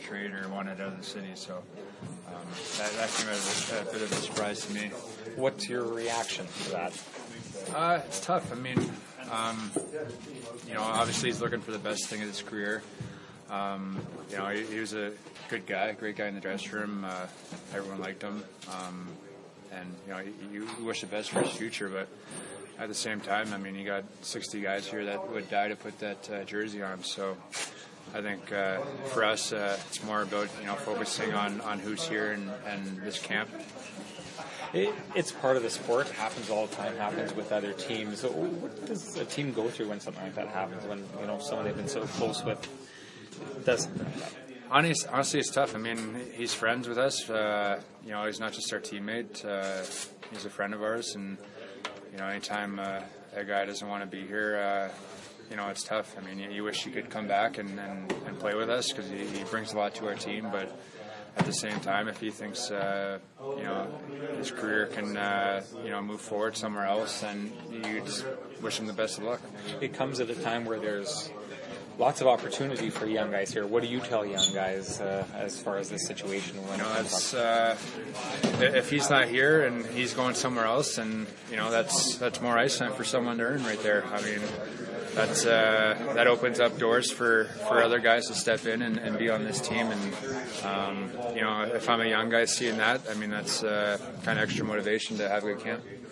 trade or wanted out of the city. So that came as a bit of a surprise to me. What's your reaction to that? It's tough. I mean, obviously he's looking for the best thing of his career. He was a good guy, great guy in the dressing room. Everyone liked him. You wish the best for his future, but at the same time, I mean, you got 60 guys here that would die to put that jersey on. So I think for us, it's more about, focusing on who's here and this camp. It's part of the sport. It happens all the time. Happens with other teams. So what does a team go through when something like that happens? When someone they've been so close with does something like that? Honestly, it's tough. I mean, he's friends with us. He's not just our teammate. He's a friend of ours, and anytime a guy doesn't want to be here, it's tough. I mean, you wish he could come back and play with us because he brings a lot to our team, but at the same time, if he thinks his career can move forward somewhere else, then you just wish him the best of luck. It comes at a time where there's lots of opportunity for young guys here. What do you tell young guys as far as this situation? If he's not here and he's going somewhere else, then that's more ice time for someone to earn right there. I mean, that opens up doors for other guys to step in and be on this team. And if I'm a young guy seeing that, I mean, that's kind of extra motivation to have a good camp.